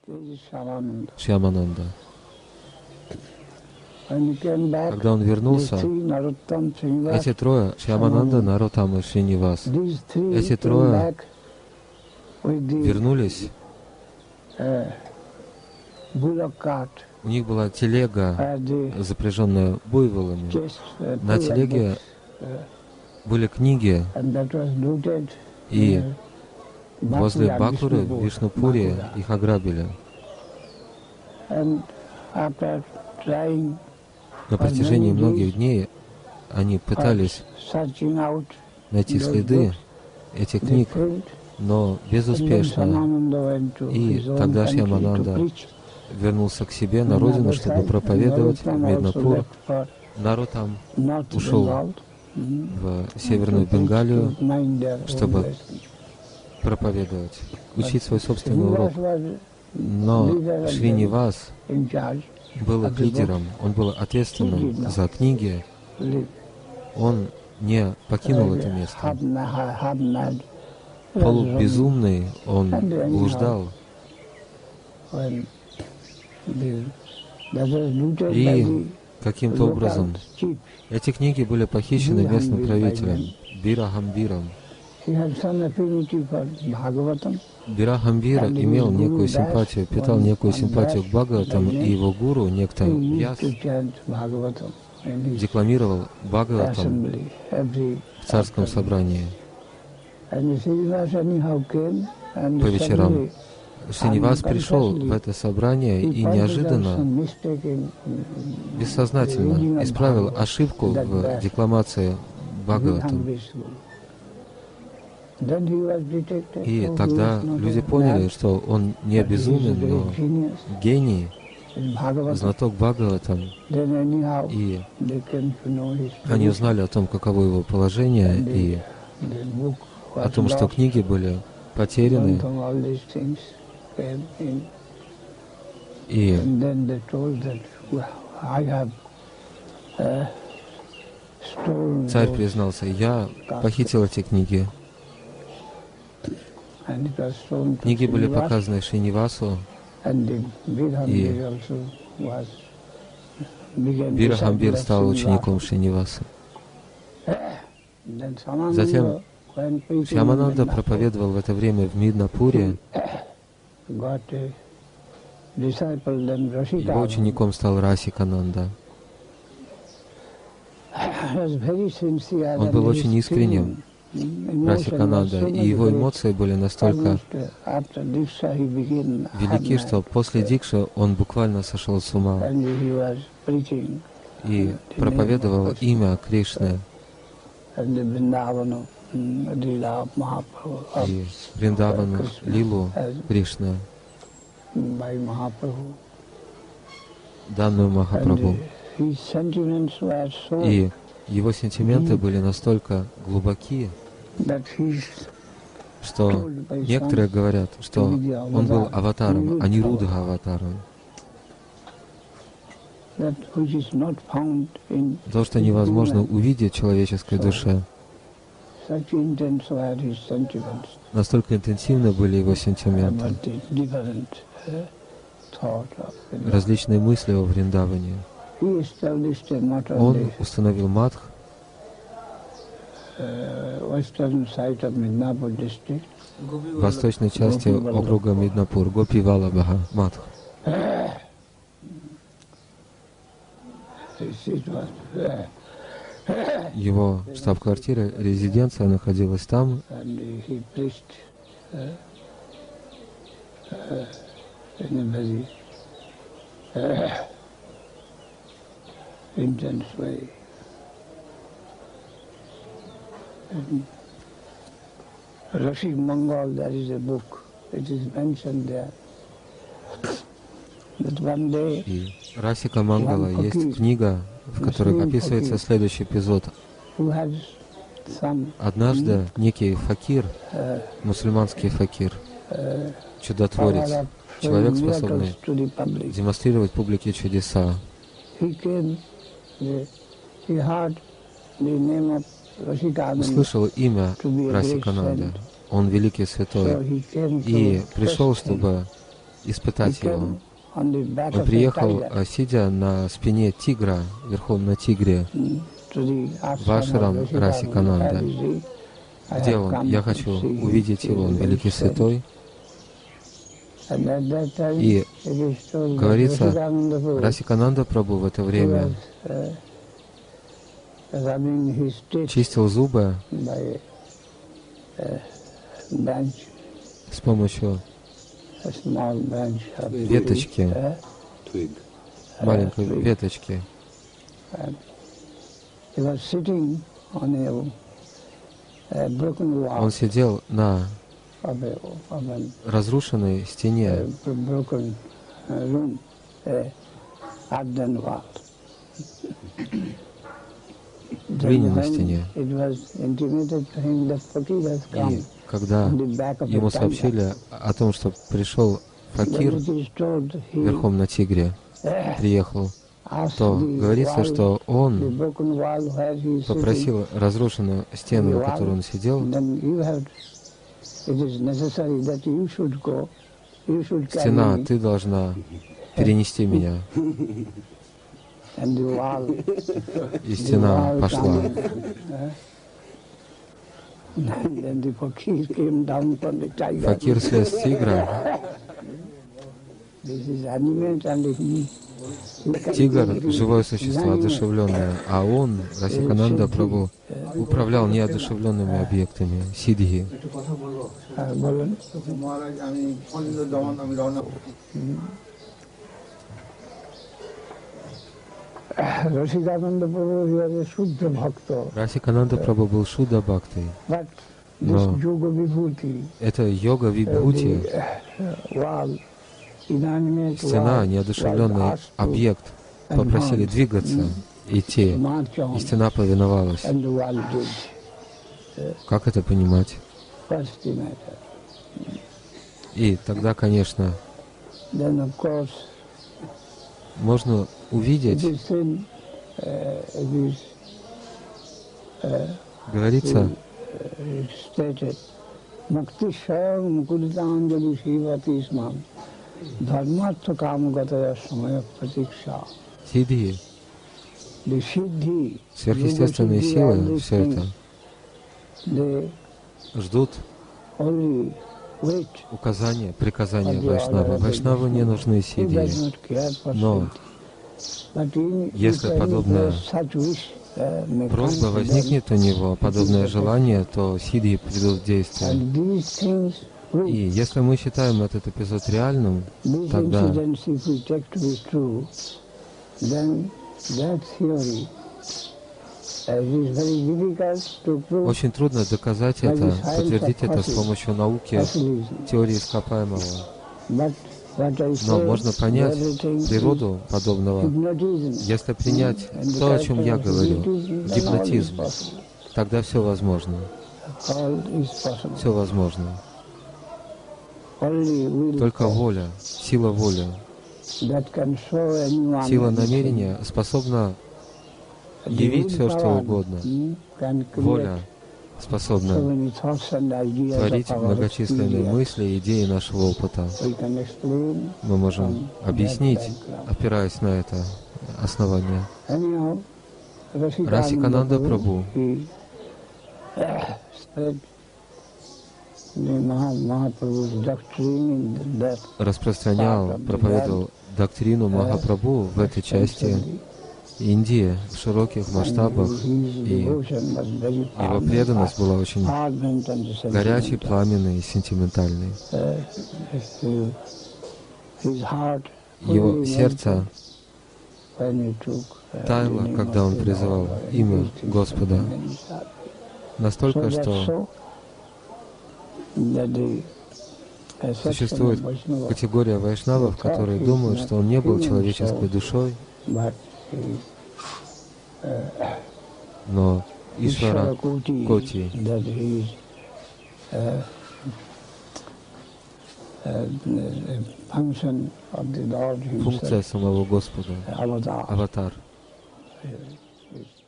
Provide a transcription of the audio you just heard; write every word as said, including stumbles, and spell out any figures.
Шьямананда. Когда он вернулся, эти трое, Шьямананда, Нароттама и Шринивас, эти трое вернулись. У них была телега, запряженная буйволами. На телеге были книги, и возле Бакуры, в Вишнупуре, их ограбили. На протяжении многих дней они пытались найти следы этих книг, но безуспешно. И тогда Шьямананда вернулся к себе на родину, чтобы проповедовать в Миднапур. Нароттам ушел в Северную Бенгалию, чтобы проповедовать, учить свой собственный урок. Но Шринивас был их лидером, он был ответственным за книги. Он не покинул это место. Полубезумный, он блуждал. И каким-то образом эти книги были похищены местным правителем Бирахамбиром. Бирахамбир имел некую симпатию, питал некую симпатию к Бхагаватам, и его гуру, некто Вьяс, декламировал Бхагаватам в царском собрании по вечерам. Шринивас пришел в это собрание и неожиданно, бессознательно исправил ошибку в декламации Бхагаватам. И тогда люди поняли, что он не безумен, но гений, знаток Бхагаватам. И они узнали о том, каково его положение, и о том, что книги были потеряны. И царь признался: я похитил эти книги. Книги были показаны Шринивасу, и Бирахамбир стал учеником Шриниваса. Затем Шьямананда проповедовал в это время в Миднапуре. Его учеником стал Расикананда. Он был очень искренним, Расикананда, и его эмоции были настолько велики, что после дикши он буквально сошел с ума и проповедовал имя Кришны и Вриндавану, Лилу Кришны, данную Махапрабху. И его сентименты были настолько глубоки, что некоторые говорят, что он был аватаром, а не Рудха аватаром. То, что невозможно увидеть в человеческой душе. Настолько интенсивны были его сентименты, различные мысли о Вриндаване. Он установил мадх в восточной части округа Миднапур, Гопи Валабха Мадх. Его штаб-квартира, резиденция находилась там. Rashik Mangal, there is a book, it is mentioned there. That one day, и Расика Мангала есть книга, в которой описывается следующий эпизод. Однажды некий факир, мусульманский факир, чудотворец, человек, способный демонстрировать публике чудеса, услышал имя Расикананды. Он великий святой. И пришел, чтобы испытать его. Он приехал, сидя на спине тигра, верхом на тигре, в ашрам Расикананда. Где он? Я хочу увидеть его, он великий святой. И говорится, Расикананда Прабху в это время чистил зубы с помощью веточки, маленькой веточки. Он сидел на разрушенной стене, глиняной стене. И когда ему сообщили о том, что пришел факир верхом на тигре, приехал, то говорится, что он попросил разрушенную стену, на которой он сидел, стена, ты должна перенести меня. И стена пошла. Факир слез с тигра. Тигр — живое существо, одушевленное, а он, Расикананда Прабху, управлял неодушевленными объектами, сиддхи. Расикананда Прабху был Шудда Бхактой, но это йога вибхути, стена, неодушевленный объект, попросили двигаться, идти, и стена повиновалась. Как это понимать? И тогда, конечно, можно увидеть, говорится, сиддхи, сверхъестественные силы, все это ждут указания, приказания Вайшнава. Вайшнаву не нужны сиддхи, но если подобная просьба возникнет у него, подобное желание, то сиддхи придут в действие. И если мы считаем этот эпизод реальным, тогда очень трудно доказать это, подтвердить это с помощью науки, теории ископаемого. Но можно понять природу подобного, если принять то, о чем я говорю, гипнотизм, тогда все возможно. Все возможно. Только воля, сила воли, сила намерения способна явить все, что угодно. Воля способна творить многочисленные мысли, идеи нашего опыта. Мы можем объяснить, опираясь на это основание. Расикананда Прабху распространял, проповедовал доктрину Махапрабху в этой части Индии в широких масштабах, и его преданность была очень горячей, пламенной и сентиментальной. Его сердце таяло, когда он призывал имя Господа, настолько, что существует категория вайшнавов, которые думают, что он не был человеческой душой, но Ишвара Коти, функция самого Господа, аватар.